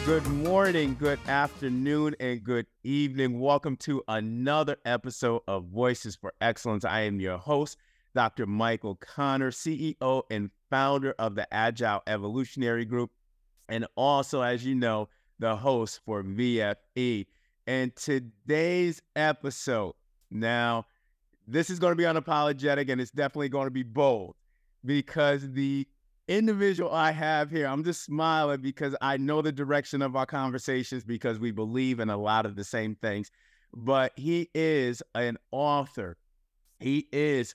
Good morning, good afternoon, and good evening. Welcome to another episode of Voices for Excellence. I am your host, Dr. Michael Connor, CEO and founder of the Agile Evolutionary Group, and also, as you know, the host for VFE. And today's episode, now, this is going to be unapologetic, and it's definitely going to be bold, because the individual I have here, I'm just smiling because I know the direction of our conversations because we believe in a lot of the same things. But he is an author. He is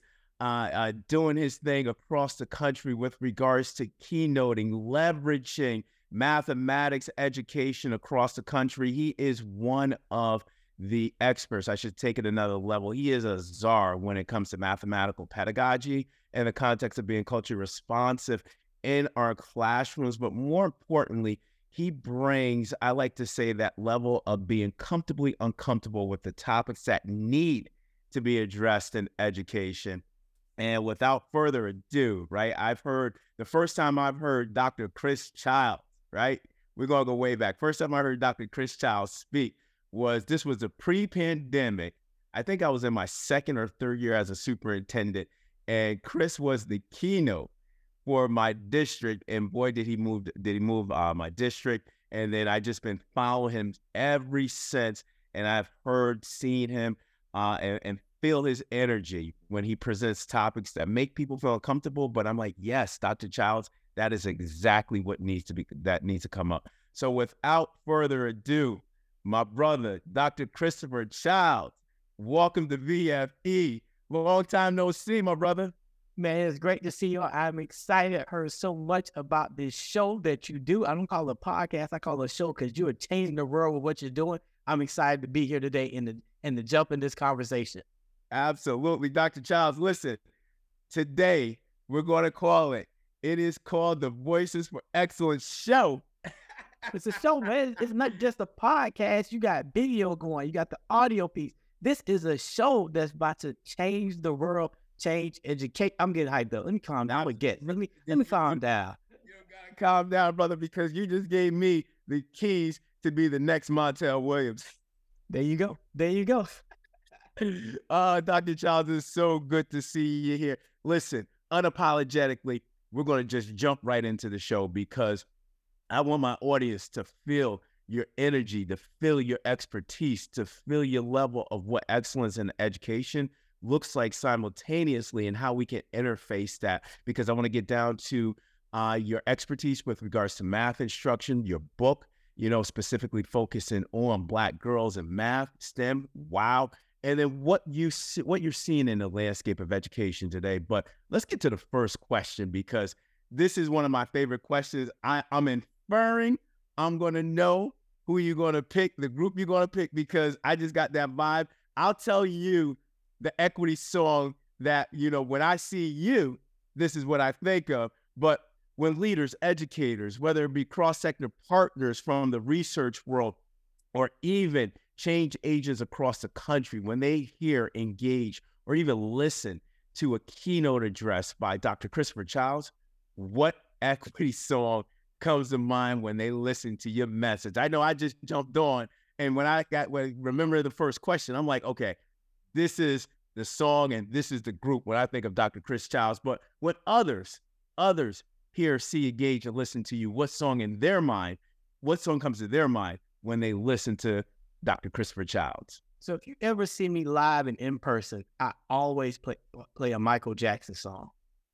doing his thing across the country with regards to keynoting, leveraging mathematics education across the country. He is one of the experts. I should take it another level. He is a czar when it comes to mathematical pedagogy in the context of being culturally responsive in our classrooms. But more importantly, he brings, I like to say, that level of being comfortably uncomfortable with the topics that need to be addressed in education. And without further ado, right, the first time I've heard Dr. Chris Childs, right? We're going to go way back. First time I heard Dr. Chris Childs speak was the pre-pandemic. I think I was in my second or third year as a superintendent, and Chris was the keynote for my district, and boy, did he move my district. And then I just been following him ever since, and I've seen him and feel his energy when he presents topics that make people feel comfortable. But I'm like, yes, Dr. Childs, that is exactly what needs to come up. So without further ado, my brother, Dr. Christopher Childs, welcome to VFE. Long time no see, my brother. Man, it's great to see you. I'm excited. I heard so much about this show that you do. I don't call it a podcast. I call it a show because you are changing the world with what you're doing. I'm excited to be here today and to jump in this conversation. Absolutely. Dr. Childs, listen, today we're going to call it is called the Voices for Excellence show. It's a show, man. It's not just a podcast. You got video going. You got the audio piece. This is a show that's about to change the world. Change, educate. I'm getting hyped up. Let me calm down. Let me calm down. You gotta calm down, brother, because you just gave me the keys to be the next Montel Williams. There you go. Dr. Childs, it's so good to see you here. Listen, unapologetically, we're going to just jump right into the show because I want my audience to feel your energy, to feel your expertise, to feel your level of what excellence in education looks like simultaneously and how we can interface that, because I want to get down to your expertise with regards to math instruction, your book, specifically focusing on Black girls in math, STEM, wow, and then what you're seeing in the landscape of education today. But let's get to the first question, because this is one of my favorite questions. I'm inferring I'm going to know who you're going to pick, the group you're going to pick, because I just got that vibe. I'll tell you the equity song that, when I see you, this is what I think of. But when leaders, educators, whether it be cross-sector partners from the research world or even change agents across the country, when they hear, engage, or even listen to a keynote address by Dr. Christopher Childs, what equity song comes to mind when they listen to your message? I know I just jumped on, and remember the first question, I'm like, okay, this is the song and this is the group when I think of Dr. Chris Childs. But when others hear, see, engage, and listen to you, what song comes to their mind when they listen to Dr. Christopher Childs? So if you ever see me live and in person, I always play a Michael Jackson song.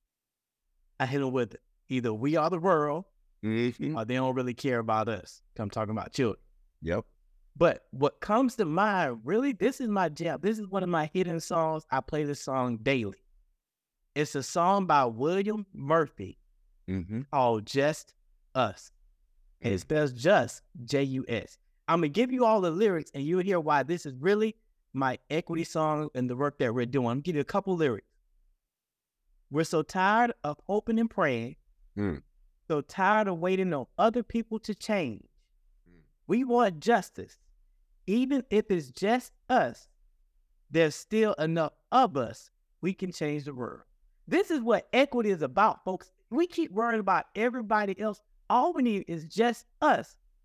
I hit them with either We Are the World or They Don't Really Care About Us. I'm talking about children. Yep. But what comes to mind, really, this is my jam. This is one of my hidden songs. I play this song daily. It's a song by William Murphy called Just Us. And it spells just, J-U-S. I'm going to give you all the lyrics, and you'll hear why this is really my equity song and the work that we're doing. I'm going to give you a couple lyrics. We're so tired of hoping and praying, so tired of waiting on other people to change. We want justice. Even if it's just us, there's still enough of us. We can change the world. This is what equity is about, folks. We keep worrying about everybody else. All we need is just us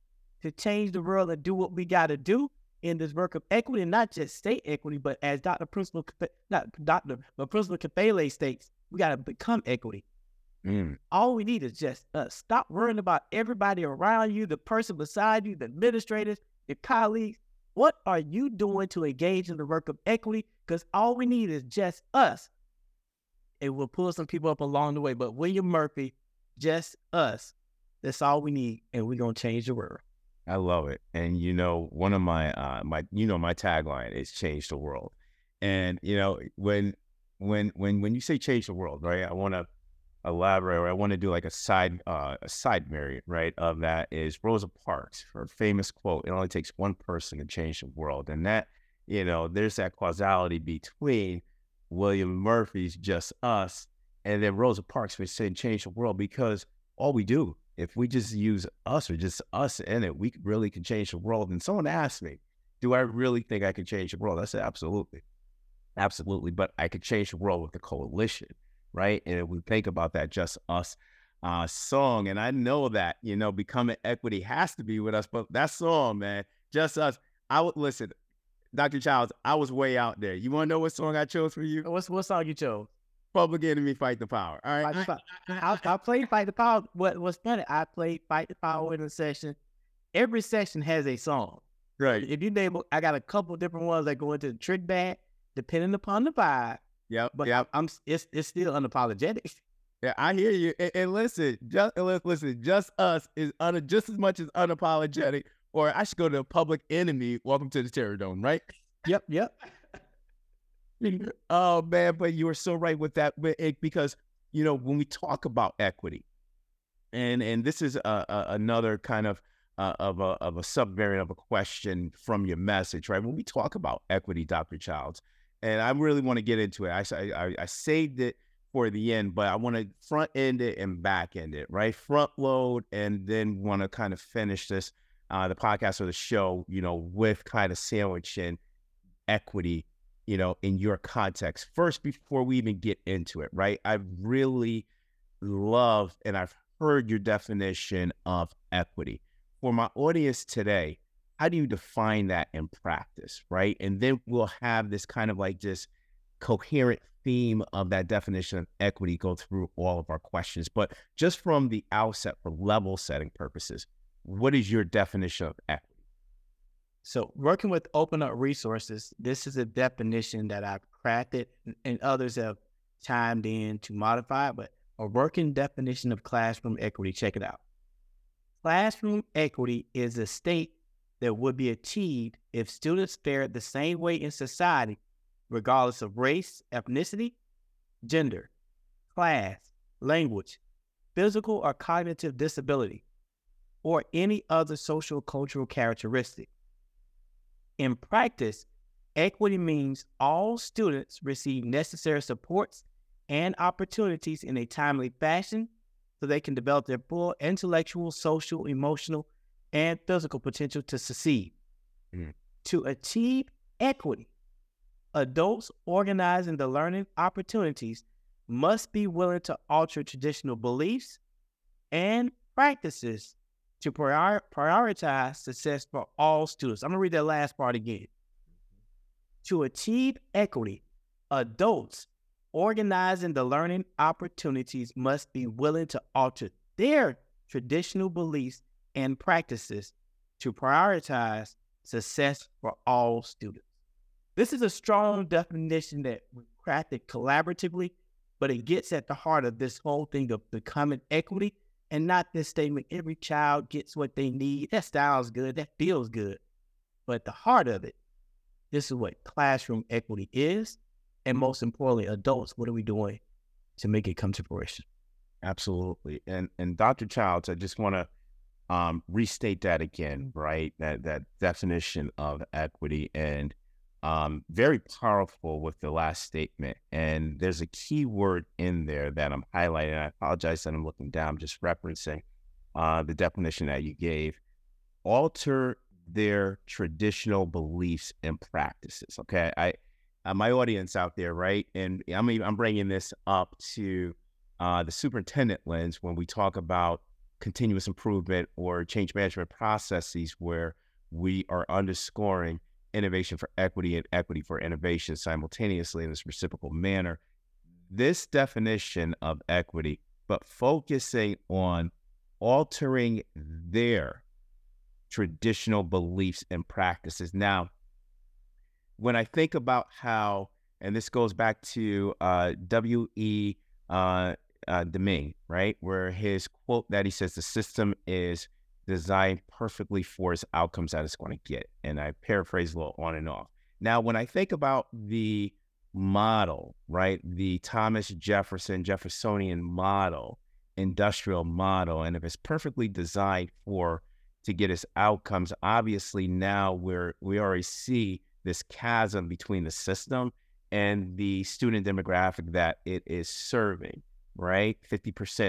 to change the world and do what we got to do in this work of equity, and not just state equity, but as Principal Kafele states, we got to become equity. All we need is just us. Stop worrying about everybody around you, the person beside you, the administrators, your colleagues. What are you doing to engage in the work of equity? Because all we need is just us. And we'll pull some people up along the way. But William Murphy, just us. That's all we need, and we're gonna change the world. I love it. And one of my my tagline is change the world. And when you say change the world, right? I want to elaborate, or I want to do like a side variant, right, of that is Rosa Parks, her famous quote, "It only takes one person to change the world." And that, there's that causality between William Murphy's Just Us and then Rosa Parks was saying change the world, because all we do, if we just use us or just us in it, we really can change the world. And someone asked me, do I really think I can change the world? I said, absolutely. Absolutely. But I could change the world with a coalition. Right. And if we think about that Just Us song, and I know that, Becoming Equity has to be with us, but that song, man, Just Us, listen, Dr. Childs, I was way out there. You want to know what song I chose for you? What song you chose? Public Enemy, Fight the Power. All right. I played Fight the Power. What's funny, I played Fight the Power in a session. Every session has a song. Right. If you name it, I got a couple different ones that go into the trick bag, depending upon the vibe. Yep. But it's still unapologetic. Yeah, I hear you. And listen, Just Us is just as much as unapologetic. Or I should go to Public Enemy, Welcome to the Terror Dome, right? Yep. Oh man, but you are so right with that, because when we talk about equity, and this is another kind of a subvariant of a question from your message, right? When we talk about equity, Dr. Childs, and I really want to get into it. I saved it for the end, but I want to front end it and back end it, right? Front load, and then want to kind of finish this, the podcast or the show, with kind of sandwiching equity, in your context first, before we even get into it, right? I really love, and I've heard your definition of equity. For my audience today, how do you define that in practice, right? And then we'll have this kind of like this coherent theme of that definition of equity go through all of our questions. But just from the outset, for level setting purposes, what is your definition of equity? So working with Open Up Resources, this is a definition that I've crafted and others have chimed in to modify, but a working definition of classroom equity. Check it out. Classroom equity is a state that would be achieved if students fared the same way in society, regardless of race, ethnicity, gender, class, language, physical or cognitive disability, or any other social cultural characteristic. In practice, equity means all students receive necessary supports and opportunities in a timely fashion so they can develop their full intellectual, social, emotional, and physical potential to succeed. To achieve equity, adults organizing the learning opportunities must be willing to alter traditional beliefs and practices to prioritize success for all students. I'm going to read that last part again. To achieve equity, adults organizing the learning opportunities must be willing to alter their traditional beliefs and practices to prioritize success for all students. This is a strong definition that we crafted collaboratively, but it gets at the heart of this whole thing of becoming equity. And not this statement, every child gets what they need. That sounds good. That feels good. But at the heart of it, this is what classroom equity is. And most importantly, adults, what are we doing to make it come to fruition? Absolutely. And Dr. Childs, I just want to restate that again, right? That definition of equity, and very powerful with the last statement. And there's a key word in there that I'm highlighting. I apologize that I'm looking down, I'm just referencing the definition that you gave. Alter their traditional beliefs and practices. Okay. My audience out there, right? And I'm bringing this up to the superintendent lens when we talk about continuous improvement or change management processes where we are underscoring innovation for equity and equity for innovation simultaneously in this reciprocal manner. This definition of equity, but focusing on altering their traditional beliefs and practices. Now, when I think about how, and this goes back to W.E. Deming, right, where his quote that he says, the system is designed perfectly for its outcomes that it's going to get. And I paraphrase a little on and off. Now, when I think about the model, right, the Thomas Jeffersonian model, industrial model, and if it's perfectly designed to get its outcomes, obviously now we already see this chasm between the system and the student demographic that it is serving, right? 50%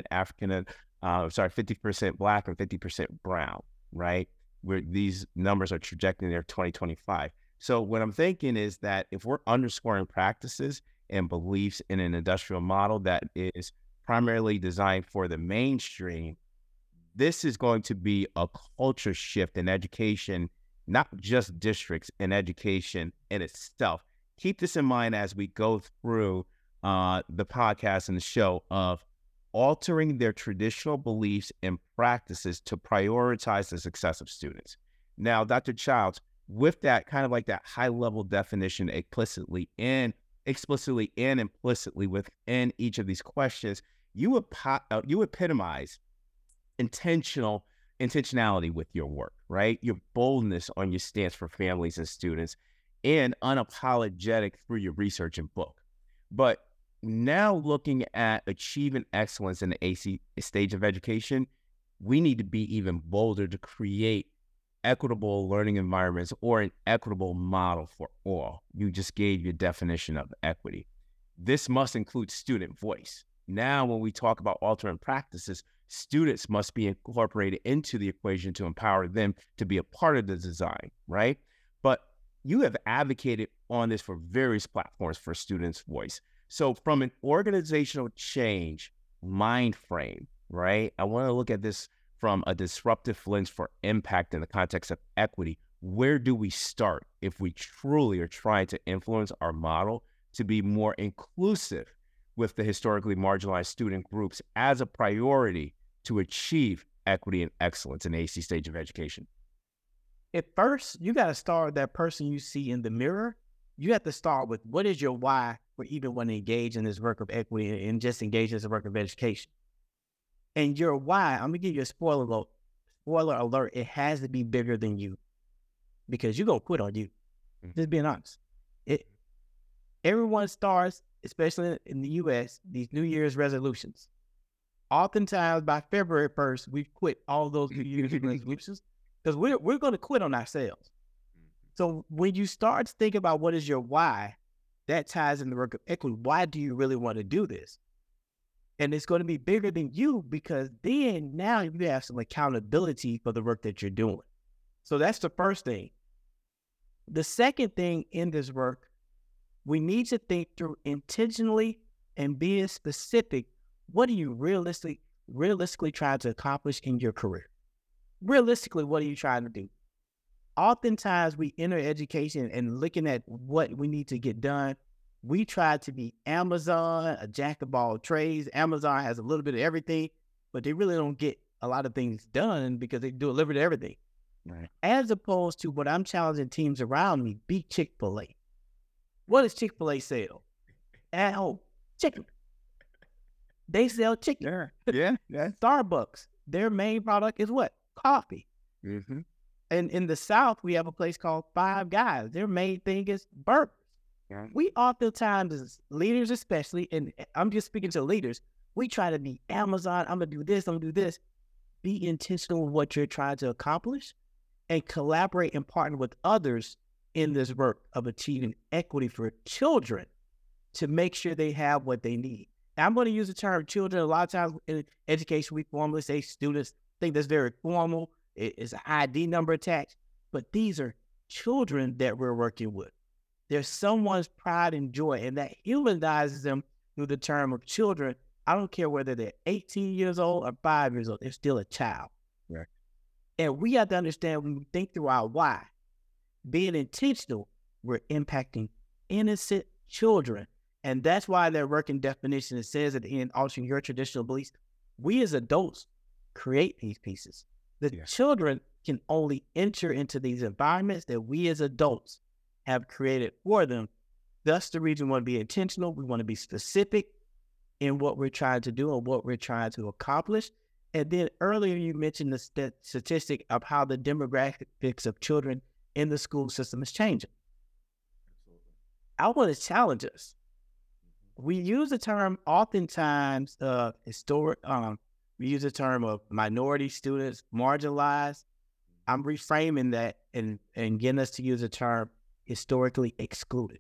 50% Black and 50% brown, right? Where these numbers are trajecting there 2025. So what I'm thinking is that if we're underscoring practices and beliefs in an industrial model that is primarily designed for the mainstream, this is going to be a culture shift in education, not just districts, in education in itself. Keep this in mind as we go through the podcast and the show of altering their traditional beliefs and practices to prioritize the success of students. Now, Dr. Childs, with that kind of like that high-level definition explicitly and implicitly within each of these questions, you epitomize intentionality with your work, right? Your boldness on your stance for families and students, and unapologetic through your research and book. But now looking at achieving excellence in the AC stage of education, we need to be even bolder to create equitable learning environments or an equitable model for all. You just gave your definition of equity. This must include student voice. Now, when we talk about altering practices, students must be incorporated into the equation to empower them to be a part of the design, right? But you have advocated on this for various platforms for students' voice. So from an organizational change mind frame, right? I want to look at this from a disruptive lens for impact in the context of equity. Where do we start if we truly are trying to influence our model to be more inclusive with the historically marginalized student groups as a priority to achieve equity and excellence in the AC stage of education? At first, you got to start with that person you see in the mirror. You have to start with what is your why for even want to engage in this work of equity and just engage in this work of education. And your why, I'm going to give you a spoiler alert, it has to be bigger than you because you're going to quit on you. Just being honest. Everyone starts, especially in the U.S., these New Year's resolutions. Oftentimes by February 1st, we've quit all those New Year's resolutions because we're going to quit on ourselves. So when you start to think about what is your why, that ties in the work of equity. Why do you really want to do this? And it's going to be bigger than you because then now you have some accountability for the work that you're doing. So that's the first thing. The second thing in this work, we need to think through intentionally and being specific. What are you realistically trying to accomplish in your career? Realistically, what are you trying to do? Oftentimes we enter education and looking at what we need to get done, we try to be Amazon, a jack of all trades. Amazon has a little bit of everything, but they really don't get a lot of things done because they deliver to everything. Right. As opposed to what I'm challenging teams around me, be Chick-fil-A. What does Chick-fil-A sell? At home, chicken. They sell chicken. Yeah. Starbucks, their main product is what? Coffee. Mm-hmm. And in the South, we have a place called Five Guys. Their main thing is burgers. Yeah. We oftentimes, as leaders especially, and I'm just speaking to leaders, we try to be Amazon. I'm going to do this. I'm going to do this. Be intentional with what you're trying to accomplish and collaborate and partner with others in this work of achieving equity for children to make sure they have what they need. Now, I'm going to use the term children. A lot of times in education, we formally say students. Think that's very formal. It's an ID number attached. But these are children that we're working with. There's someone's pride and joy, and that humanizes them through the term of children I don't care whether they're 18 years old or 5 years old, they're still a child. Right. And we have to understand when we think through our why, being intentional, we're impacting innocent children. And that's why their working definition, it says at the end, altering your traditional beliefs, we as adults create these pieces. The children can only enter into these environments that we as adults have created for them. That's the reason we want to be intentional. We want to be specific in what we're trying to do and what we're trying to accomplish. And then earlier you mentioned the statistic of how the demographics of children in the school system is changing. Absolutely. I want to challenge us. We use the term oftentimes historic. We use the term of minority students, marginalized. I'm reframing that and getting us to use the term historically excluded.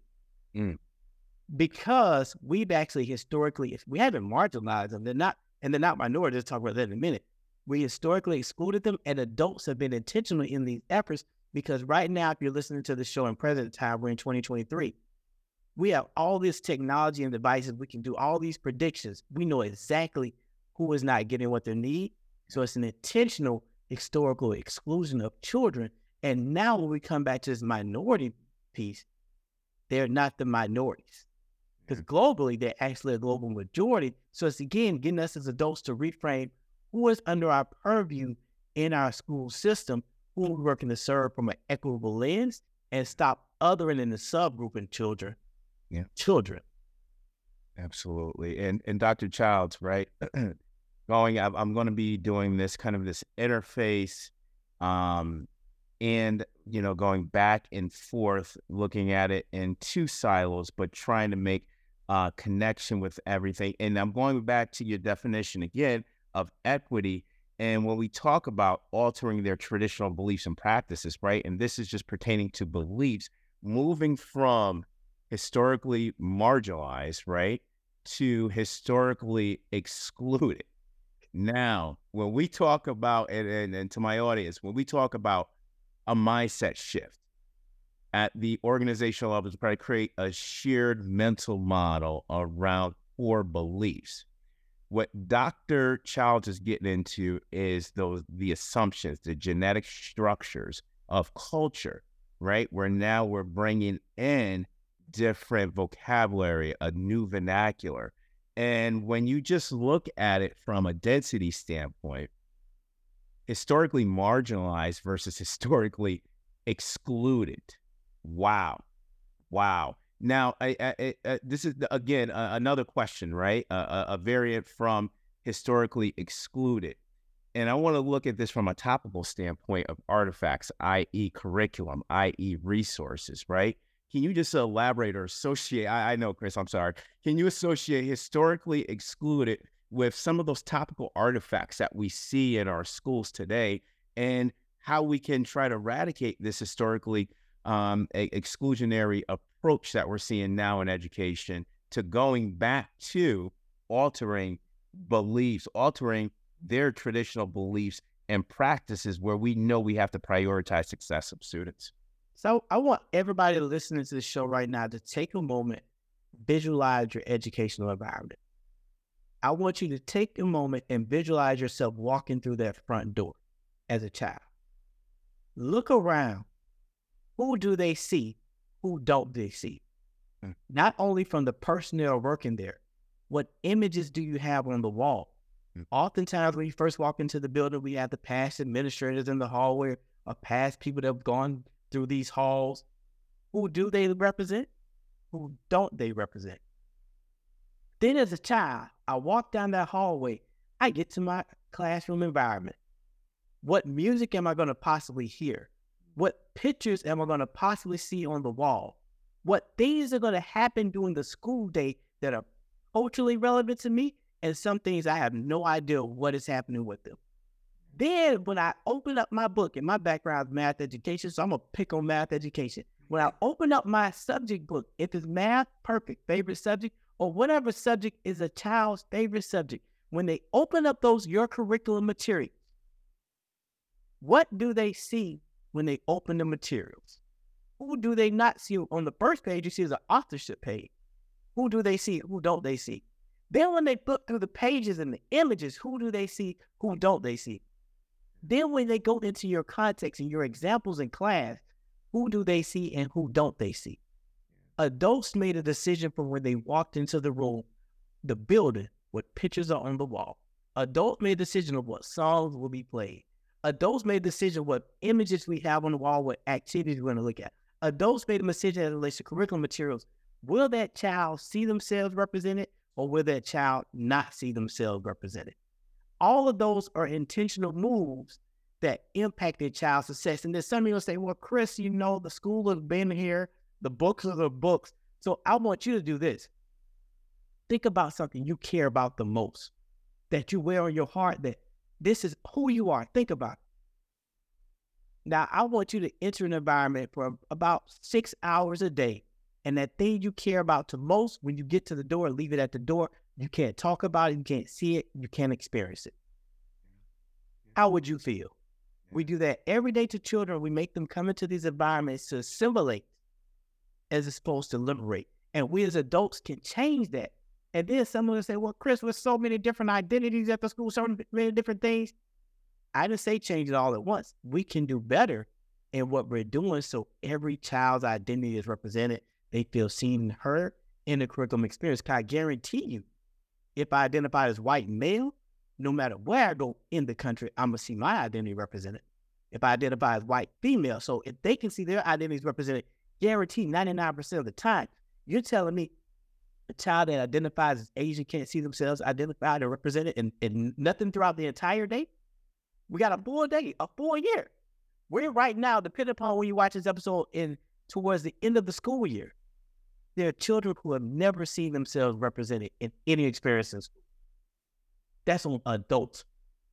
Because we've actually historically, we haven't marginalized them. They're not minorities. We'll talk about that in a minute. We historically excluded them, and adults have been intentional in these efforts because right now, if you're listening to the show in present time, we're in 2023. We have all this technology and devices. We can do all these predictions. We know exactly who is not getting what they need. So it's an intentional historical exclusion of children. And now when we come back to this minority piece, they're not the minorities. Because globally, they're actually a global majority. So it's, again, getting us as adults to reframe who is under our purview in our school system, who we're working to serve from an equitable lens, and stop othering in the subgroup in children. Children. Absolutely. And Dr. Childs, right? I'm going to be doing this kind of this interface and, going back and forth, looking at it in two silos, but trying to make connection with everything. And I'm going back to your definition again of equity. And when we talk about altering their traditional beliefs and practices, right? And this is just pertaining to beliefs, moving from historically marginalized, right, to historically excluded. Now, when we talk about, and to my audience, when we talk about a mindset shift at the organizational level to probably create a shared mental model around core beliefs, what Dr. Childs is getting into is the assumptions, the genetic structures of culture, right? Where now we're bringing in different vocabulary, a new vernacular. And when you just look at it from a density standpoint, historically marginalized versus historically excluded. Wow. Now, this is, again, another question, right? A variant from historically excluded. And I want to look at this from a topical standpoint of artifacts, i.e. curriculum, i.e. resources, right? Can you just elaborate or associate? I know, Chris, I'm sorry. Can you associate historically excluded with some of those topical artifacts that we see in our schools today and how we can try to eradicate this historically exclusionary approach that we're seeing now in education to going back to altering beliefs, altering their traditional beliefs and practices where we know we have to prioritize success of students? So I want everybody listening to the show right now to take a moment, visualize your educational environment. I want you to take a moment and visualize yourself walking through that front door as a child. Look around. Who do they see? Who don't they see? Not only from the personnel working there, what images do you have on the wall? Oftentimes when you first walk into the building, we have the past administrators in the hallway or past people that have gone through these halls. Who do they represent? Who don't they represent? Then as a child, I walk down that hallway, I get to my classroom environment. What music am I going to possibly hear? What pictures am I going to possibly see on the wall? What things are going to happen during the school day that are culturally relevant to me? And some things I have no idea what is happening with them. Then when I open up my book, and my background is math education, so I'm going to pick on math education. When I open up my subject book, if it's math, perfect, favorite subject, or whatever subject is a child's favorite subject, when they open up your curriculum materials, what do they see when they open the materials? Who do they not see? On the first page, you see is an authorship page. Who do they see? Who don't they see? Then when they flip through the pages and the images, who do they see? Who don't they see? Then when they go into your context and your examples in class, who do they see and who don't they see? Adults made a decision from when they walked into the room, the building, what pictures are on the wall. Adults made a decision of what songs will be played. Adults made a decision what images we have on the wall, what activities we're going to look at. Adults made a decision as it relates to curriculum materials. Will that child see themselves represented, or will that child not see themselves represented? All of those are intentional moves that impact their child's success. And then some of you will say, well, Chris, you know, the school has been here. The books are the books. So I want you to do this. Think about something you care about the most, that you wear on your heart, that this is who you are. Think about it. Now, I want you to enter an environment for about 6 hours a day. And that thing you care about the most, when you get to the door, leave it at the door. You can't talk about it. You can't see it. You can't experience it. How would you feel? We do that every day to children. We make them come into these environments to assimilate as opposed to liberate. And we as adults can change that. And then someone will say, well, Chris, with so many different identities at the school, so many different things. I didn't say change it all at once. We can do better in what we're doing so every child's identity is represented. They feel seen and heard in the curriculum experience. Can I guarantee you, if I identify as white male, no matter where I go in the country, I'm going to see my identity represented. If I identify as white female, so if they can see their identities represented, guaranteed 99% of the time, you're telling me a child that identifies as Asian can't see themselves identified or represented in nothing throughout the entire day? We got a full day, a full year. We're right now, depending upon when you watch this episode, towards the end of the school year. There are children who have never seen themselves represented in any experience in school. That's on adults.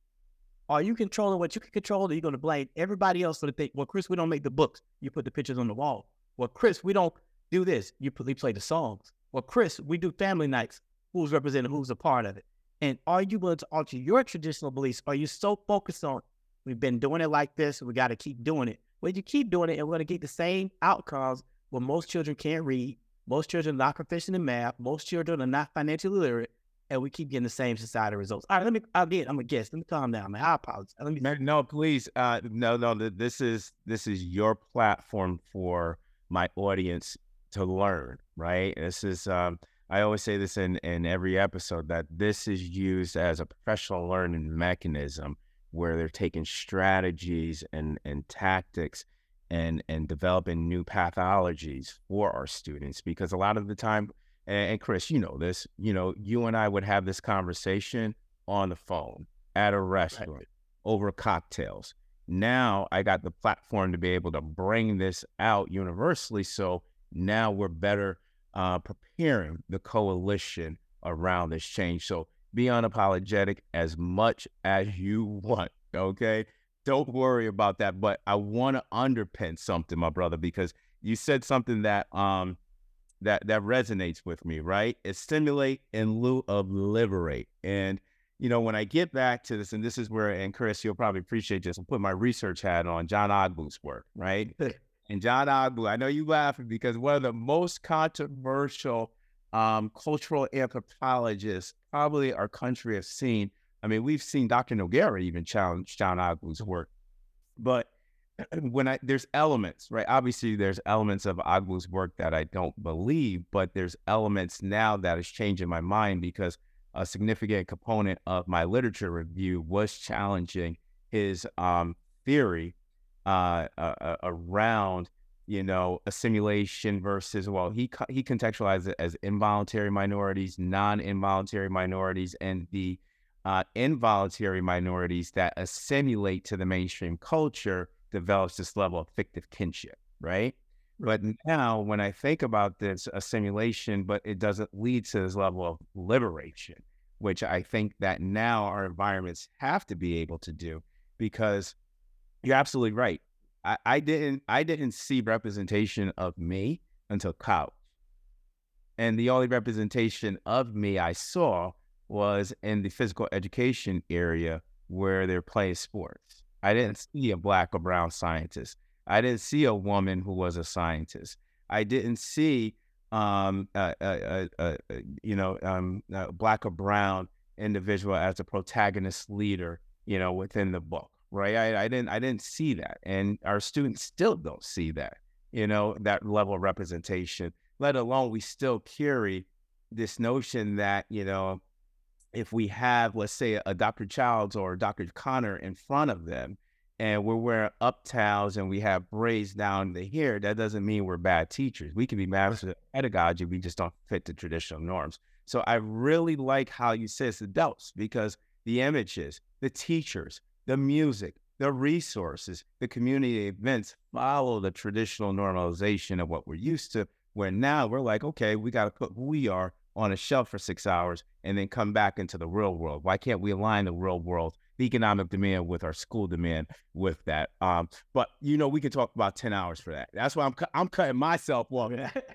Are you controlling what you can control, or are you going to blame everybody else for the thing? Well, Chris, we don't make the books. You put the pictures on the wall. Well, Chris, we don't do this. You play the songs. Well, Chris, we do family nights. Who's represented? Who's a part of it? And are you willing to alter your traditional beliefs? Are you so focused on, we've been doing it like this, we got to keep doing it? Well, you keep doing it, and we're going to get the same outcomes where most children can't read, most children are not proficient in math, most children are not financially literate, and we keep getting the same societal results. All right, I'm a guest. Let me calm down, man. I apologize. No, please. No. This is your platform for my audience to learn, right? This is, I always say this in every episode, that this is used as a professional learning mechanism where they're taking strategies and tactics and developing new pathologies for our students. Because a lot of the time, and Chris, you know this, you and I would have this conversation on the phone, at a restaurant, right, over cocktails. Now I got the platform to be able to bring this out universally. So now we're better preparing the coalition around this change. So be unapologetic as much as you want, okay? Don't worry about that. But I want to underpin something, my brother, because you said something that that resonates with me, right? It's stimulate in lieu of liberate. And when I get back to this, and this is where, and Chris, you'll probably appreciate this, I'll put my research hat on, John Ogbu's work, right? And John Ogbu, I know you laughing because one of the most controversial cultural anthropologists probably our country has seen. I mean, we've seen Dr. Nogueira even challenge John Ogbu's work. But there's elements, right? Obviously, there's elements of Ogbu's work that I don't believe, but there's elements now that is changing my mind because a significant component of my literature review was challenging his theory around, assimilation versus, well, he contextualized it as involuntary minorities, non-involuntary minorities, and the involuntary minorities that assimilate to the mainstream culture develops this level of fictive kinship, right? But now when I think about this assimilation, but it doesn't lead to this level of liberation, which I think that now our environments have to be able to do, because you're absolutely right. I didn't see representation of me until college. And the only representation of me I saw was in the physical education area where they're playing sports. I didn't see a black or brown scientist. I didn't see a woman who was a scientist. I didn't see Black or brown individual as a protagonist leader, within the book, right? I didn't see that, and our students still don't see that, that level of representation. Let alone we still carry this notion that if we have, let's say, a Dr. Childs or Dr. Connor in front of them, and we're wearing uptowns and we have braids down the hair, that doesn't mean we're bad teachers. We can be masters of pedagogy. We just don't fit the traditional norms. So I really like how you say it's adults, because the images, the teachers, the music, the resources, the community events follow the traditional normalization of what we're used to, where now we're like, okay, we got to put who we are on a shelf for 6 hours and then come back into the real world. Why can't we align the real world, the economic demand, with our school demand with that? But we can talk about 10 hours for that. That's why I'm cutting myself off.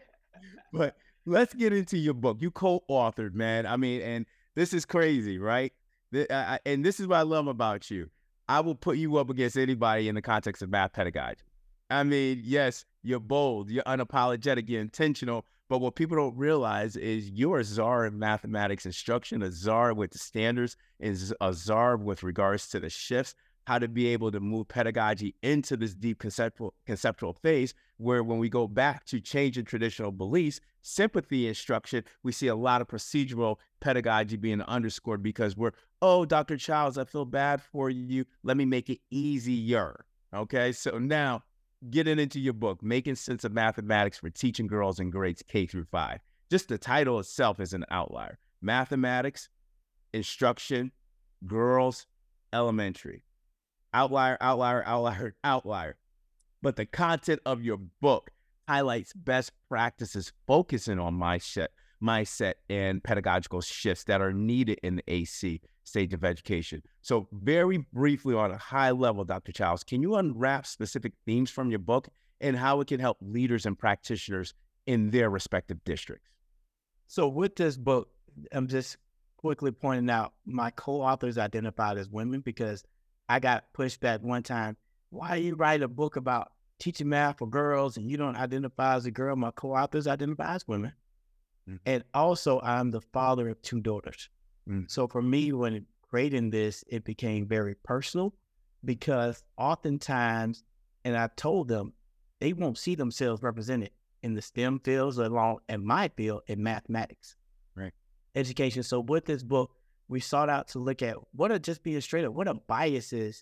But let's get into your book. You co-authored, man. I mean, and this is crazy, right? And this is what I love about you. I will put you up against anybody in the context of math pedagogy. I mean, yes, you're bold, you're unapologetic, you're intentional, but what people don't realize is you're a czar in mathematics instruction, a czar with the standards, is a czar with regards to the shifts, how to be able to move pedagogy into this deep conceptual phase, where when we go back to changing traditional beliefs, sympathy instruction, we see a lot of procedural pedagogy being underscored because oh, Dr. Childs, I feel bad for you. Let me make it easier. Okay, so now getting into your book, Making Sense of Mathematics for Teaching Girls in Grades K through 5. Just the title itself is an outlier. Mathematics, instruction, girls, elementary. Outlier, outlier, outlier, outlier. But the content of your book highlights best practices focusing on mindset and pedagogical shifts that are needed in the AC stage of education. So very briefly, on a high level, Dr. Childs, can you unwrap specific themes from your book and how it can help leaders and practitioners in their respective districts? So with this book, I'm just quickly pointing out my co-authors identified as women, because I got pushed back one time. Why do you write a book about teaching math for girls and you don't identify as a girl? My co-authors identify as women. Mm-hmm. And also, I'm the father of 2 daughters. Mm-hmm. So for me, when creating this, it became very personal, because oftentimes, and I told them, they won't see themselves represented in the STEM fields, along in my field, in mathematics, right? Education. So with this book, we sought out to look at what are, just being straight up, what are biases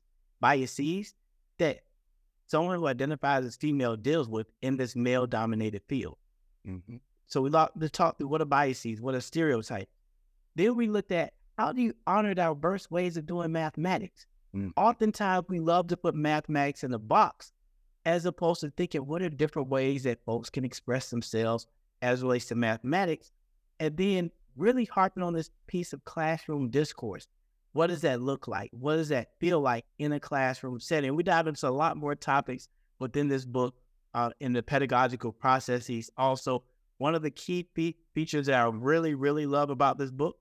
that someone who identifies as female deals with in this male-dominated field. Mm-hmm. So we talked through what are biases, what are stereotypes. Then we looked at how do you honor diverse ways of doing mathematics. Mm-hmm. Oftentimes we love to put mathematics in a box, as opposed to thinking what are different ways that folks can express themselves as it relates to mathematics, and then really harping on this piece of classroom discourse. What does that look like? What does that feel like in a classroom setting? We dive into a lot more topics within this book in the pedagogical processes. Also, one of the key features that I really, really love about this book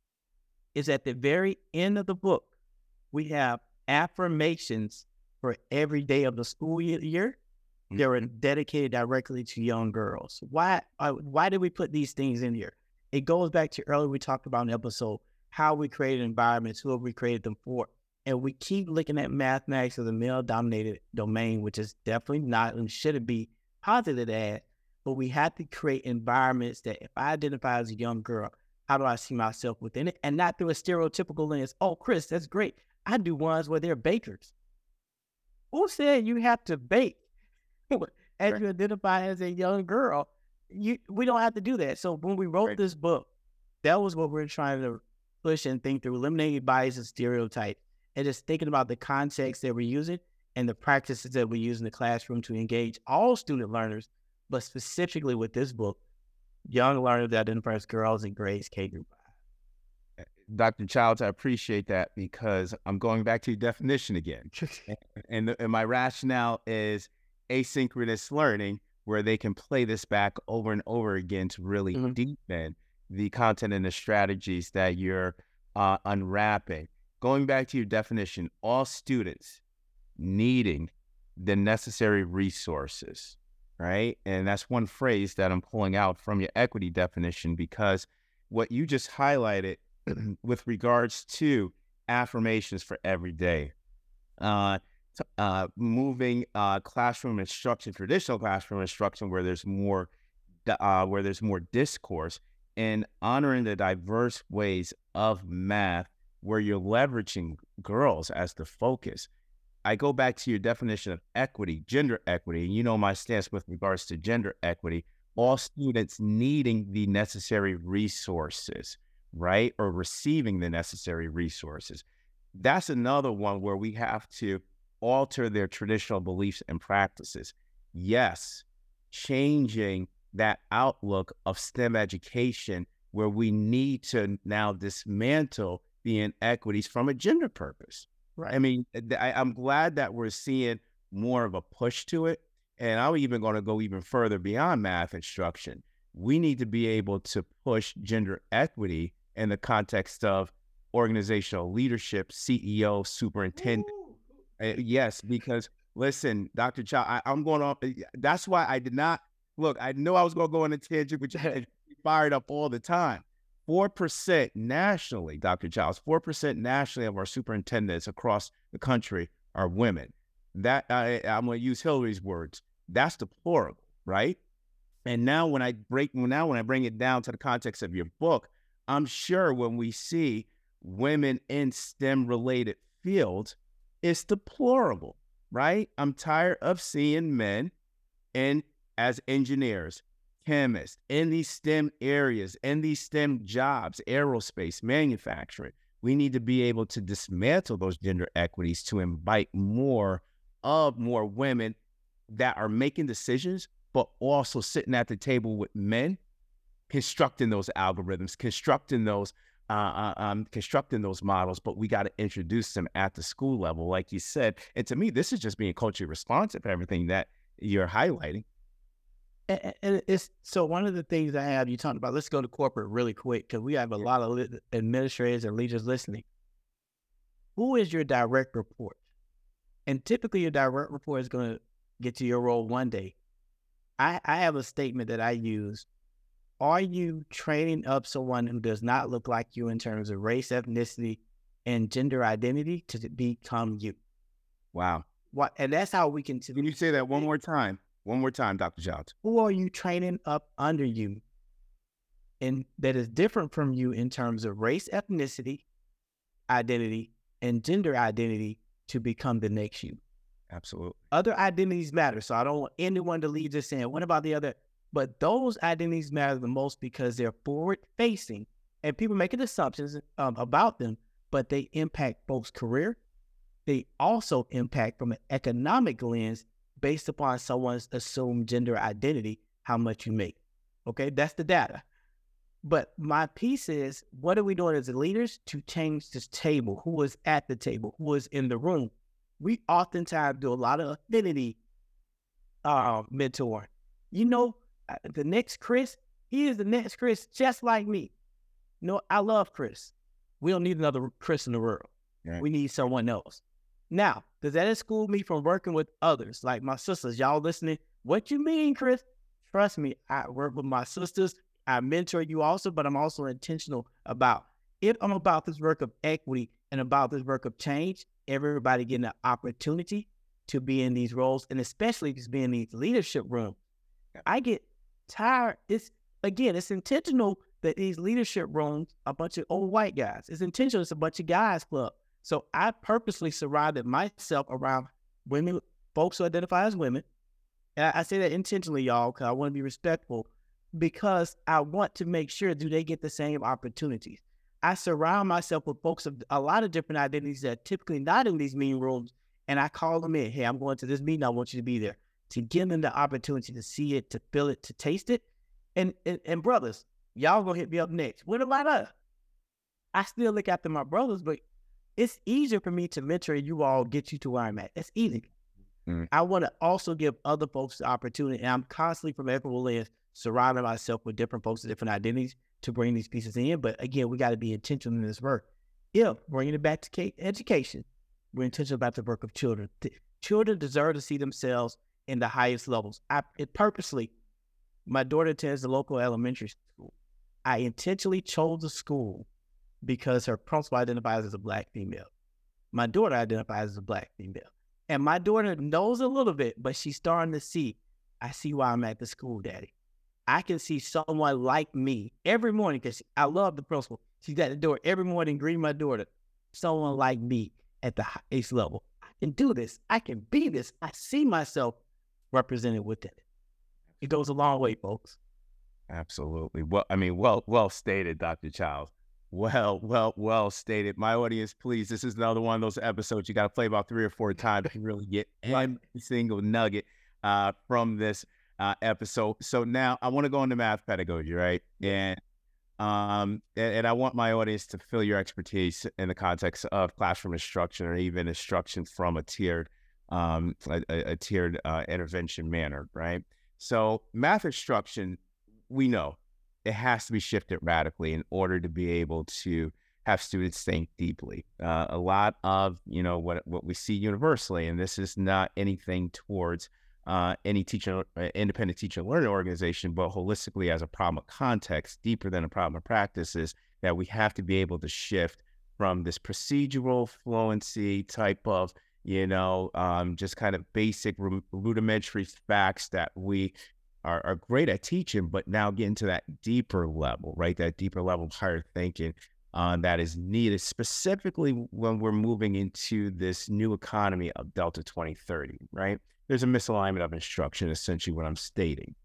is at the very end of the book, we have affirmations for every day of the school year. Mm-hmm. They are dedicated directly to young girls. Why did we put these things in here? It goes back to earlier we talked about in the episode, how we created environments, who have we created them for. And we keep looking at mathematics as a male-dominated domain, which is definitely not and shouldn't be posited as, but we have to create environments that if I identify as a young girl, how do I see myself within it? And not through a stereotypical lens. Oh, Chris, that's great. I do ones where they're bakers. Who said you have to bake as you identify as a young girl? We don't have to do that. So when we wrote this book, that was what we're trying to push and think through, eliminating bias and stereotype, and just thinking about the context that we're using and the practices that we use in the classroom to engage all student learners, but specifically with this book, young learners that identify as girls in grades K through 5. Dr. Childs, I appreciate that, because I'm going back to your definition again. and my rationale is asynchronous learning, where they can play this back over and over again to really deepen the content and the strategies that you're unwrapping. Going back to your definition, all students needing the necessary resources, right? And that's one phrase that I'm pulling out from your equity definition, because what you just highlighted with regards to affirmations for every day, moving classroom instruction, traditional classroom instruction, where there's more discourse, and honoring the diverse ways of math, where you're leveraging girls as the focus. I go back to your definition of equity, gender equity, and you know my stance with regards to gender equity, all students needing the necessary resources, right? Or receiving the necessary resources. That's another one where we have to alter their traditional beliefs and practices. Yes, changing that outlook of STEM education, where we need to now dismantle the inequities from a gender purpose. Right. I mean, I'm glad that we're seeing more of a push to it. And I'm even going to go even further beyond math instruction. We need to be able to push gender equity in the context of organizational leadership, CEO, superintendent. Yes, because listen, Dr. Chow, I'm going off. That's why I did not look. I know I was going to go on a tangent, but you fired up all the time. 4% nationally, Dr. Giles, 4% nationally of our superintendents across the country are women. That I'm going to use Hillary's words. That's deplorable, right? And now when I bring it down to the context of your book, I'm sure when we see women in STEM-related fields, it's deplorable, right? I'm tired of seeing men as engineers, chemists, in these STEM areas, in these STEM jobs, aerospace, manufacturing. We need to be able to dismantle those gender equities to invite more women that are making decisions, but also sitting at the table with men, constructing those algorithms, constructing those models. But we got to introduce them at the school level, like you said. And to me, this is just being culturally responsive to everything that you're highlighting. And it's so one of the things I have you talked about. Let's go to corporate really quick, because we have a lot of administrators and leaders listening. Who is your direct report? And typically, your direct report is going to get to your role one day. I have a statement that I use. Are you training up someone who does not look like you in terms of race, ethnicity, and gender identity to become you? Wow. And that's how we can. Can you say that one more time? One more time, Dr. Jones. Who are you training up under you, and that is different from you in terms of race, ethnicity, identity, and gender identity to become the next you? Absolutely. Other identities matter, so I don't want anyone to leave just saying, what about the other? But those identities matter the most because they're forward-facing, and people making assumptions about them, but they impact folks' career. They also impact from an economic lens based upon someone's assumed gender identity, how much you make. Okay, that's the data. But my piece is, what are we doing as leaders to change this table? Who is at the table? Who is in the room? We oftentimes do a lot of affinity mentoring. You know, the next Chris, he is the next Chris, just like me. You know, I love Chris. We don't need another Chris in the world. Right. We need someone else. Now, does that exclude me from working with others? Like my sisters, y'all listening? What you mean, Chris? Trust me, I work with my sisters. I mentor you also, but I'm also intentional about, if I'm about this work of equity and about this work of change, everybody getting an opportunity to be in these roles, and especially just being in these leadership rooms. I get tired. It's intentional that these leadership rooms are a bunch of old white guys. It's intentional. It's a bunch of guys club. So I purposely surrounded myself around women, folks who identify as women. And I say that intentionally, y'all, because I want to be respectful, because I want to make sure, do they get the same opportunities? I surround myself with folks of a lot of different identities that are typically not in these meeting rooms, and I call them in. Hey, I'm going to this meeting. I want you to be there, to give them the opportunity to see it, to feel it, to taste it. And brothers, y'all gonna hit me up next. What about us? I still look after my brothers, but it's easier for me to mentor you all, get you to where I'm at. It's easy. I want to also give other folks the opportunity, and I'm constantly, from every lens, surrounding myself with different folks with different identities to bring these pieces in. But again, we got to be intentional in this work. Bringing it back to education, we're intentional about the work of children. Children deserve to see themselves in the highest levels. My daughter attends the local elementary school. I intentionally chose a school because her principal identifies as a Black female. My daughter identifies as a Black female. And my daughter knows a little bit, but she's starting to see, I see why I'm at the school, Daddy. I can see someone like me every morning because I love the principal. She's at the door every morning greeting my daughter. Someone like me at the highest level. I can do this. I can be this. I see myself represented with it. It goes a long way, folks. Absolutely. Well stated, Dr. Childs. Well stated. My audience, please, this is another one of those episodes you got to play about 3 or 4 times to really get every single nugget from this episode. So now I want to go into math pedagogy, right? And I want my audience to feel your expertise in the context of classroom instruction or even instruction from a tiered intervention manner, right? So math instruction, we know it has to be shifted radically in order to be able to have students think deeply. A lot of, what we see universally, and this is not anything towards any independent teacher learning organization, but holistically as a problem of context, deeper than a problem of practice, is that we have to be able to shift from this procedural fluency type of, just kind of basic rudimentary facts that we are great at teaching, but now get into that deeper level, right? That deeper level of higher thinking that is needed, specifically when we're moving into this new economy of Delta 2030, right? There's a misalignment of instruction, essentially what I'm stating.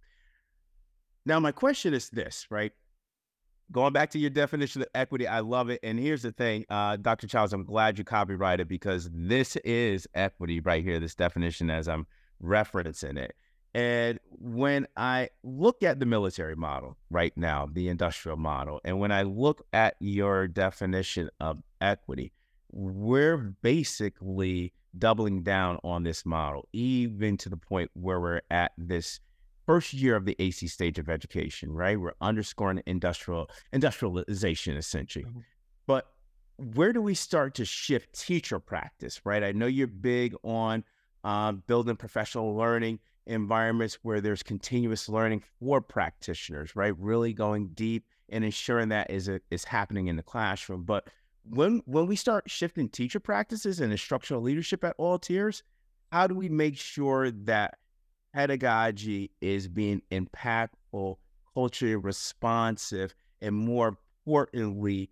Now, my question is this, right? Going back to your definition of equity, I love it. And here's the thing, Dr. Childs, I'm glad you copyrighted, because this is equity right here, this definition as I'm referencing it. And when I look at the military model right now, the industrial model, and when I look at your definition of equity, we're basically doubling down on this model, even to the point where we're at this first year of the AC stage of education, right? We're underscoring industrialization, essentially. Mm-hmm. But where do we start to shift teacher practice, right? I know you're big on building professional learning environments where there's continuous learning for practitioners, right? Really going deep and ensuring that is happening in the classroom. But when we start shifting teacher practices and instructional leadership at all tiers, how do we make sure that pedagogy is being impactful, culturally responsive, and more importantly,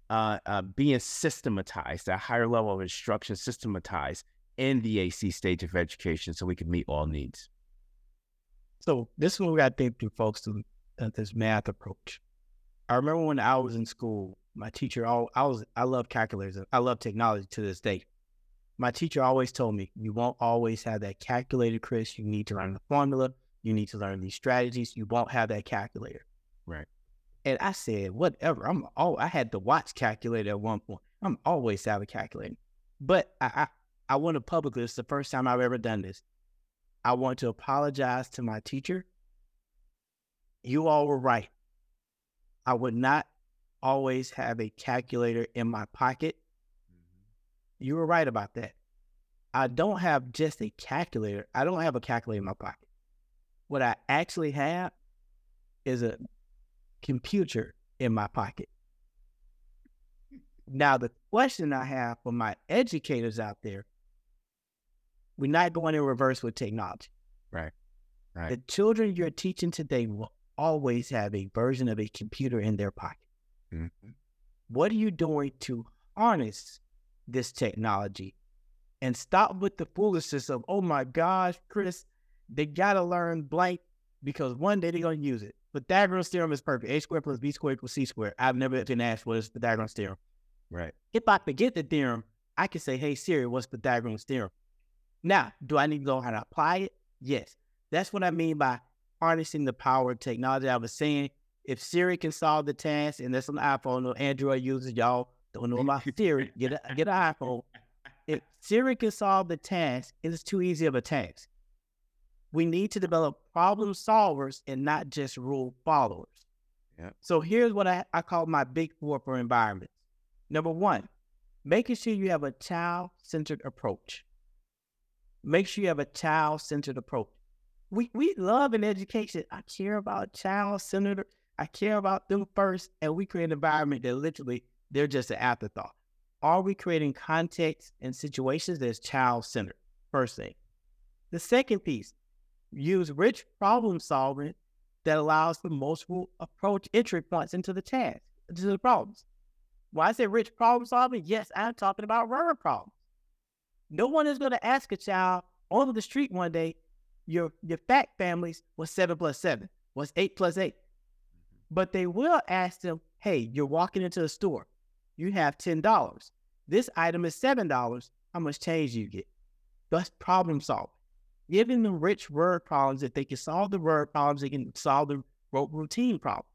being systematized, a higher level of instruction systematized in the AC stage of education so we can meet all needs? So this is what we got to think through, folks, to this math approach. I remember when I was in school, my teacher, I love calculators. I love technology to this day. My teacher always told me, you won't always have that calculator, Chris. You need to learn the formula. You need to learn these strategies. You won't have that calculator. Right. And I said, whatever. I had the watch calculator at one point. I'm always have a calculator. But I want to publicly, it's the first time I've ever done this. I want to apologize to my teacher. You all were right. I would not always have a calculator in my pocket. Mm-hmm. You were right about that. I don't have just a calculator. I don't have a calculator in my pocket. What I actually have is a computer in my pocket. Now, the question I have for my educators out there, we're not going in reverse with technology. Right. The children you're teaching today will always have a version of a computer in their pocket. Mm-hmm. What are you doing to harness this technology and stop with the foolishness of, oh my gosh, Chris, they got to learn blank because one day they're going to use it. Pythagoras theorem is perfect. A squared plus B squared equals C squared. I've never been asked what is Pythagoras theorem. Right. If I forget the theorem, I can say, hey, Siri, what's Pythagoras theorem? Now, do I need to know how to apply it? Yes. That's what I mean by harnessing the power of technology. I was saying, if Siri can solve the task, and that's an iPhone or Android users, y'all don't know about Siri, get an iPhone. If Siri can solve the task, it is too easy of a task. We need to develop problem solvers and not just rule followers. Yeah. So here's what I call my big four for environments. Number one, making sure you have a child-centered approach. Make sure you have a child-centered approach. we love an education. I care about child-centered. I care about them first, and we create an environment that literally they're just an afterthought. Are we creating context and situations that's child-centered? First thing. The second piece, use rich problem solving that allows the multiple approach entry points into the task, into the problems. Why I say rich problem solving? Yes, I'm talking about word problems. No one is going to ask a child on the street one day, your fact families was 7 plus 7, was 8 plus 8. But they will ask them, hey, you're walking into a store. You have $10. This item is $7. How much change do you get? That's problem solving. Giving them rich word problems. If they can solve the word problems, they can solve the rote routine problems.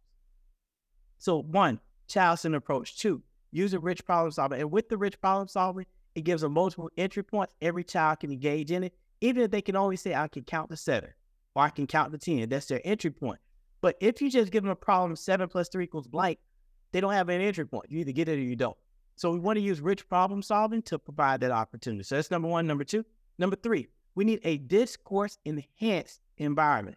So 1, child-centered approach. 2, use a rich problem solving. And with the rich problem solving, it gives them multiple entry points. Every child can engage in it. Even if they can only say, I can count to 7 or I can count to 10. That's their entry point. But if you just give them a problem, 7 plus 3 equals blank, they don't have an entry point. You either get it or you don't. So we want to use rich problem solving to provide that opportunity. So that's number 1. Number 2. Number 3, we need a discourse enhanced environment.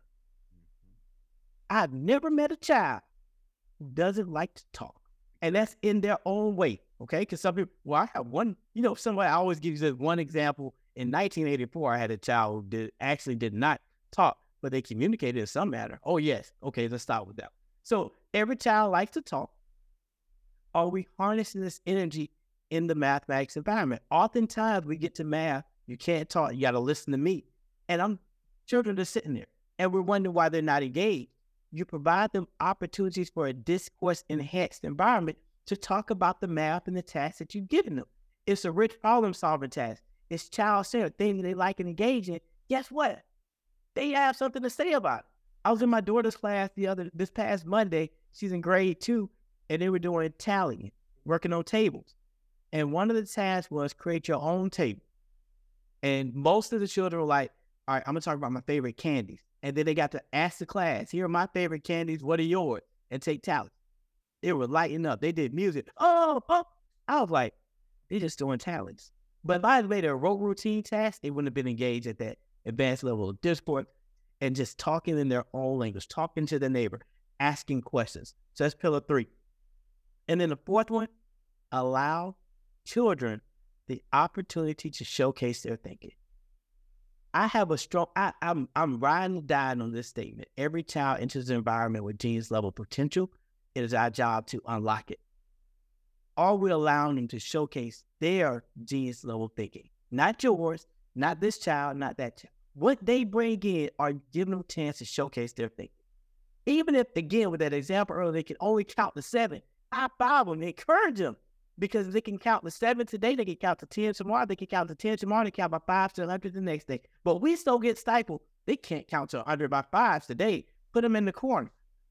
I've never met a child who doesn't like to talk. And that's in their own way. Okay. Because some people, well, I have one, somebody always gives this one example. In 1984, I had a child who actually did not talk, but they communicated in some manner. Oh, yes. Okay, let's start with that. So every child likes to talk. Are we harnessing this energy in the mathematics environment? Oftentimes we get to math, you can't talk, you got to listen to me. And children are sitting there, and we're wondering why they're not engaged. You provide them opportunities for a discourse-enhanced environment to talk about the math and the tasks that you've given them. It's a rich problem-solving task. It's child-centered, things they like and engage in. Guess what? They have something to say about it. I was in my daughter's class this past Monday. She's in grade 2, and they were doing tallying, working on tables. And one of the tasks was create your own table. And most of the children were like, all right, I'm going to talk about my favorite candies. And then they got to ask the class, here are my favorite candies, what are yours? And take tallies. They were lighting up. They did music. Oh. I was like, they're just doing tallies. But if I had made a rote routine task, they wouldn't have been engaged at that advanced level of discourse and just talking in their own language, talking to the neighbor, asking questions. So that's pillar 3. And then the 4th one, allow children the opportunity to showcase their thinking. I have a strong, I'm riding and dying on this statement. Every child enters an environment with genius level potential. It is our job to unlock it. Are we allowing them to showcase their genius level thinking? Not yours, not this child, not that child. What they bring in are giving them a chance to showcase their thinking. Even if, again, with that example earlier, they can only count to 7, I follow them, encourage them. Because if they can count to 7 today, they can count to 10 tomorrow, they can count to 10 tomorrow, they count by 5 to 100 the next day. But we still get stifled. They can't count to 100 by 5 today. Put them in the corner.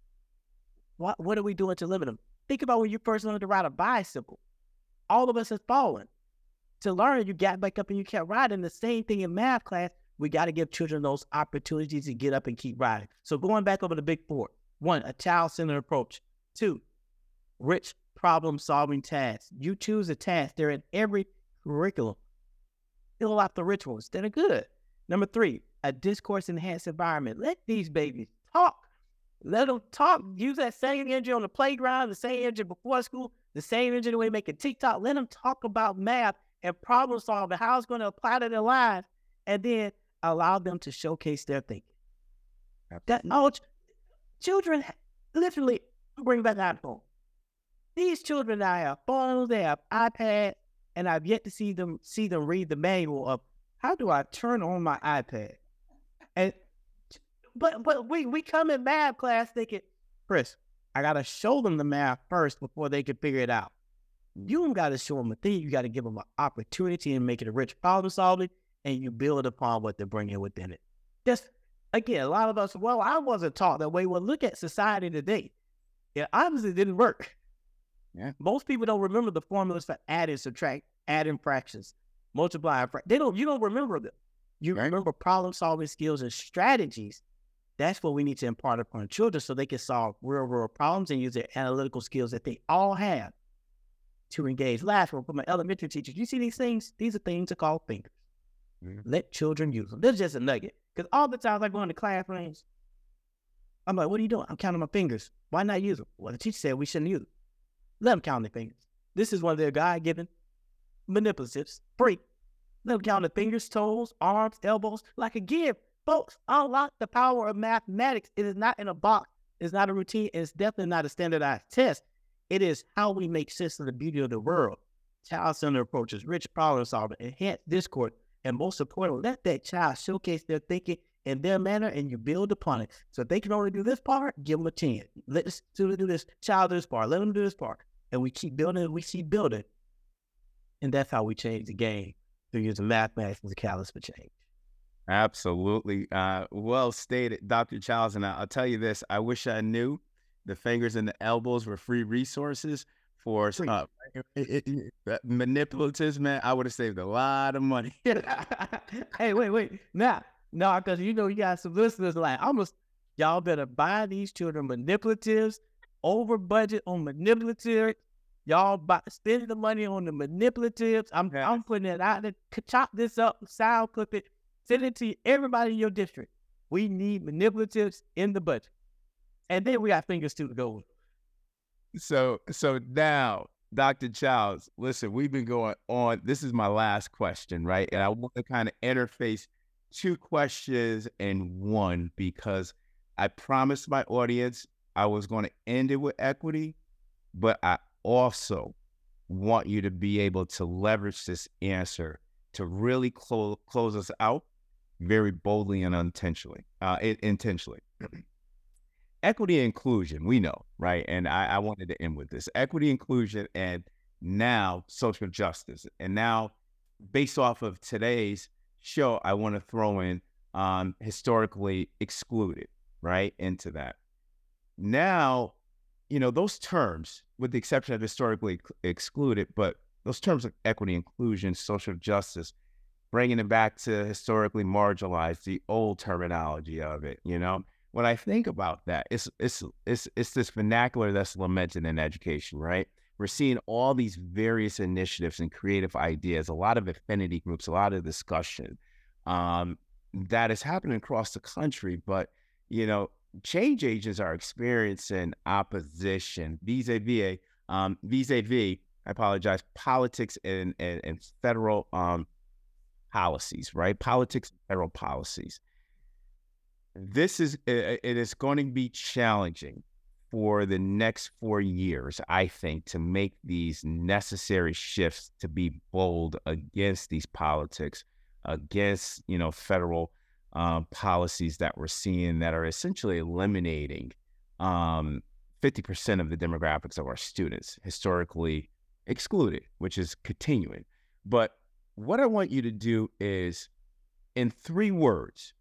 What are we doing to limit them? Think about when you first learned to ride a bicycle. All of us have fallen. To learn, you got back up and you kept riding. The same thing in math class. We got to give children those opportunities to get up and keep riding. So going back over the big 4. 1, a child-centered approach. 2, rich problem-solving tasks. You choose a task. They're in every curriculum. Fill out the rituals that are good. Number 3, a discourse-enhanced environment. Let these babies talk. Let them talk. Use that same energy on the playground, the same energy before school, the same energy when they make a TikTok. Let them talk about math and problem solving, how it's going to apply to their lives, and then allow them to showcase their thinking. Children, literally, bring back iPhone. These children now have phones, they have iPads, and I've yet to see them read the manual of how do I turn on my iPad. But we come in math class thinking, Chris, I gotta show them the math first before they can figure it out. You don't gotta show them a thing. You gotta give them an opportunity and make it a rich problem solving, and you build upon what they're bringing within it. Just again, a lot of us, well, I wasn't taught that way. Well, look at society today. It obviously didn't work. Yeah. Most people don't remember the formulas for adding, subtract, adding fractions, multiplying. You don't remember them. You remember problem solving skills and strategies. That's what we need to impart upon children so they can solve real world problems and use their analytical skills that they all have to engage. Last one, for my elementary teachers, you see these things? These are things that are called fingers. Mm-hmm. Let children use them. This is just a nugget. Because all the times I go into classrooms, I'm like, what are you doing? I'm counting my fingers. Why not use them? Well, the teacher said we shouldn't use them. Let them count their fingers. This is one of their God-given manipulatives. Free. Let them count their fingers, toes, arms, elbows. Like again, folks, unlock the power of mathematics. It is not in a box. It's not a routine. It's definitely not a standardized test. It is how we make sense of the beauty of the world. Child-centered approaches, rich problem solving, enhanced discourse, and most importantly, let that child showcase their thinking in their manner, and you build upon it. So if they can only do this part, give them a 10. Let the student do this, child do this part, let them do this part. And we keep building, we keep building. And that's how we change the game, through using mathematics as a catalyst for change. Absolutely. Well stated, Dr. Childs. And I'll tell you this, I wish I knew the fingers and the elbows were free resources for manipulatives, man. I would have saved a lot of money. Hey, wait. Now, no, because you got some listeners like, y'all better buy these children manipulatives, over budget on manipulatives. Y'all spend the money on the manipulatives. I'm putting it out there. Chop this up, sound clip it, send it to everybody in your district. We need manipulatives in the budget. And then we got fingers too to go with. So now, Dr. Childs, listen, we've been going on. This is my last question, right? And I want to kind of interface two questions in one, because I promised my audience I was going to end it with equity, but I also want you to be able to leverage this answer to really close us out very boldly and intentionally. Equity and inclusion, we know, right? And I wanted to end with this. Equity, inclusion, and now social justice. And now, based off of today's show, I want to throw in historically excluded, right, into that. Now, those terms, with the exception of historically excluded, but those terms of equity, inclusion, social justice, bringing it back to historically marginalized, the old terminology of it, When I think about that, it's this vernacular that's lamented in education, right? We're seeing all these various initiatives and creative ideas, a lot of affinity groups, a lot of discussion that is happening across the country. But, change agents are experiencing opposition vis-a-vis, I apologize, politics and federal policies, right? Politics and federal policies. It is going to be challenging for the next 4 years, I think, to make these necessary shifts to be bold against these politics, against, federal policies that we're seeing that are essentially eliminating 50% of the demographics of our students, historically excluded, which is continuing. But what I want you to do is, in three words,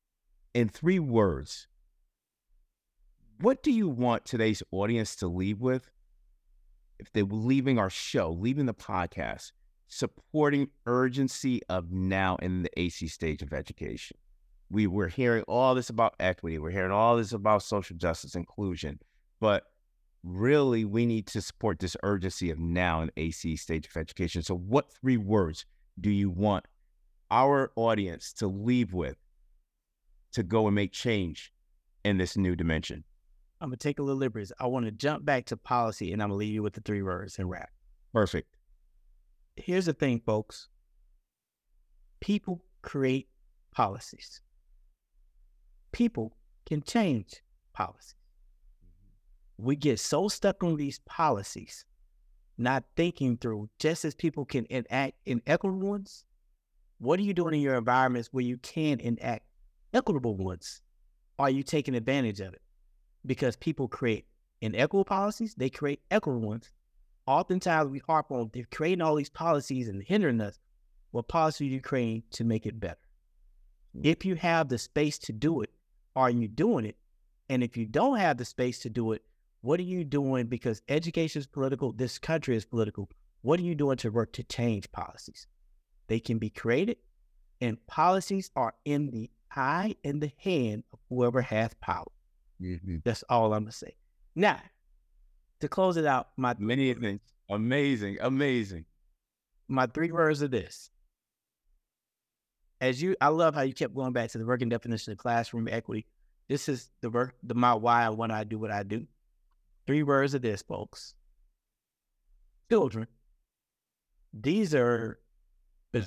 what do you want today's audience to leave with? If they were leaving our show, leaving the podcast, supporting urgency of now in the AC stage of education. We're hearing all this about equity. We're hearing all this about social justice, inclusion. But really, we need to support this urgency of now in AC stage of education. So what three words do you want our audience to leave with to go and make change in this new dimension? I'm going to take a little liberties. I want to jump back to policy, and I'm going to leave you with the three words and wrap. Perfect. Here's the thing, folks. People create policies. People can change policies. We get so stuck on these policies, not thinking through, just as people can enact inequitable ones, what are you doing in your environments where you can enact equitable ones? Are you taking advantage of it? Because people create inequitable policies, they create equitable ones. Oftentimes we harp on they're creating all these policies and hindering us. What policy are you creating to make it better? If you have the space to do it, are you doing it? And if you don't have the space to do it, what are you doing? Because education is political, this country is political. What are you doing to work to change policies? They can be created, and policies are in the eye and the hand of whoever has power. Mm-hmm. That's all I'm going to say. Now, to close it out, many things. Amazing. My three words are this. I love how you kept going back to the working definition of classroom equity. This is my why I want to do what I do. 3 words of this, folks. Children deserve better.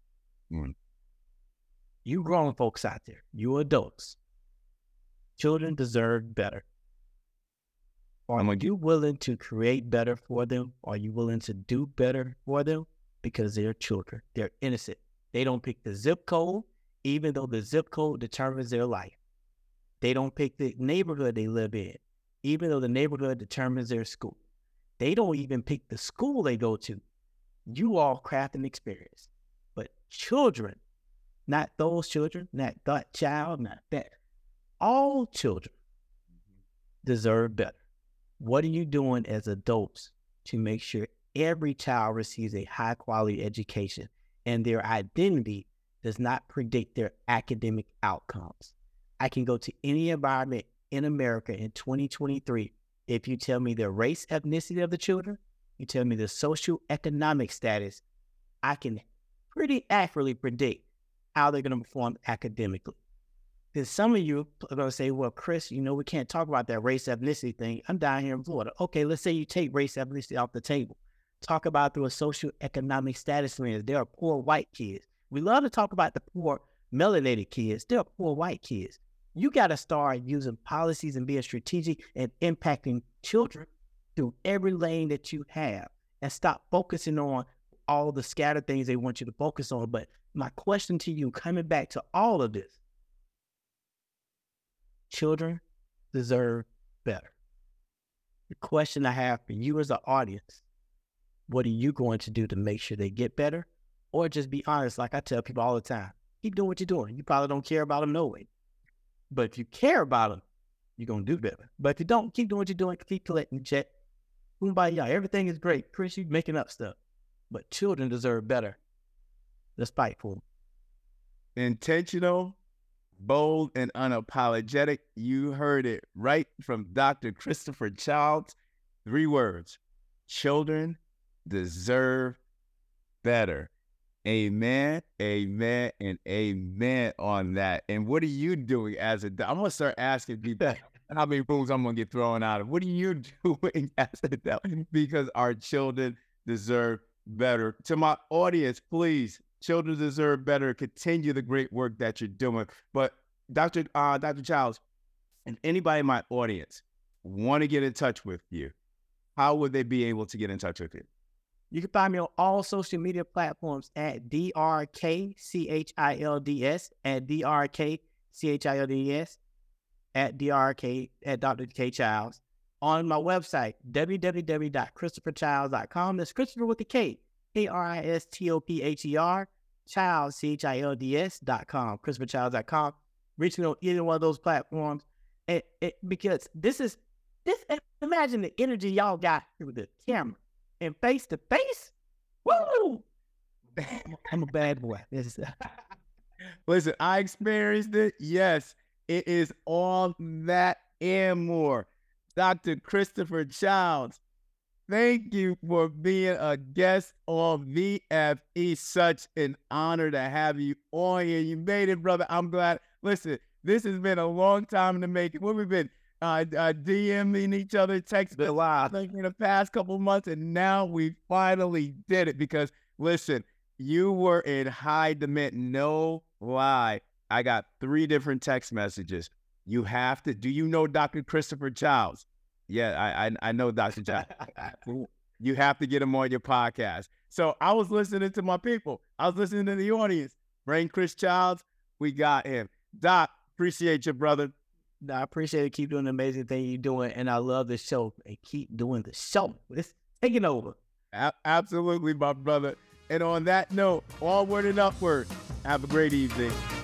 You grown folks out there, you adults. Children deserve better. Are you willing to create better for them? Are you willing to do better for them? Because they're children. They're innocent. They don't pick the zip code, even though the zip code determines their life. They don't pick the neighborhood they live in, even though the neighborhood determines their school. They don't even pick the school they go to. You all craft an experience. But children, not those children, not that child, not that. All children deserve better. What are you doing as adults to make sure every child receives a high-quality education and their identity does not predict their academic outcomes? I can go to any environment in America in 2023. If you tell me the race, ethnicity of the children, you tell me the socioeconomic status, I can pretty accurately predict how they're going to perform academically. Then some of you are going to say, well, Chris, we can't talk about that race, ethnicity thing. I'm down here in Florida. Okay, let's say you take race, ethnicity off the table. Talk about through a socioeconomic status lens. There are poor white kids. We love to talk about the poor melanated kids. There are poor white kids. You got to start using policies and being strategic and impacting children through every lane that you have and stop focusing on all the scattered things they want you to focus on. But my question to you, coming back to all of this, children deserve better. The question I have for you as an audience, what are you going to do to make sure they get better? Or just be honest, like I tell people all the time, keep doing what you're doing. You probably don't care about them no way. But if you care about them, you're going to do better. But if you don't, keep doing what you're doing, keep collecting check. Kumbaya, everything is great. Chris, you're making up stuff. But children deserve better. Let's fight for them. Intentional, bold, and unapologetic. You heard it right from Dr. Christopher Childs. 3 words. Children deserve better. Amen, amen, and amen on that. And what are you doing as I'm going to start asking people how many rooms I'm going to get thrown out of. What are you doing as a because our children deserve better. To my audience, please, children deserve better. Continue the great work that you're doing. But Dr. Childs, and anybody in my audience want to get in touch with you, how would they be able to get in touch with you? You can find me on all social media platforms at DRKCHILDS, at DRKCHILDS, at DRK, at Dr. K. Childs. On my website, www.christopherchilds.com. That's Christopher with a K, KRISTOPHER, Childs, CHILDS.com, ChristopherChilds.com. Reach me on either one of those platforms. Because this, imagine the energy y'all got through the camera. And face to face, woo! I'm a bad boy. Listen, I experienced it. Yes, it is all that and more. Dr. Christopher Childs, thank you for being a guest on VFE. Such an honor to have you on here. You made it, brother. I'm glad. Listen, this has been a long time to make it. What we've been DMing each other, texting a lot in the past couple of months, and now we finally did it because, listen, you were in high demand. No lie. I got 3 different text messages. You have to, do you know Dr. Christopher Childs? Yeah, I know Dr. Childs. You have to get him on your podcast. So I was listening to my people. I was listening to the audience. Bring Chris Childs. We got him. Doc, appreciate you, brother. No, I appreciate it. Keep doing the amazing thing you're doing. And I love this show. And keep doing the show. It's taking over. Absolutely, my brother. And on that note, onward and upward. Have a great evening.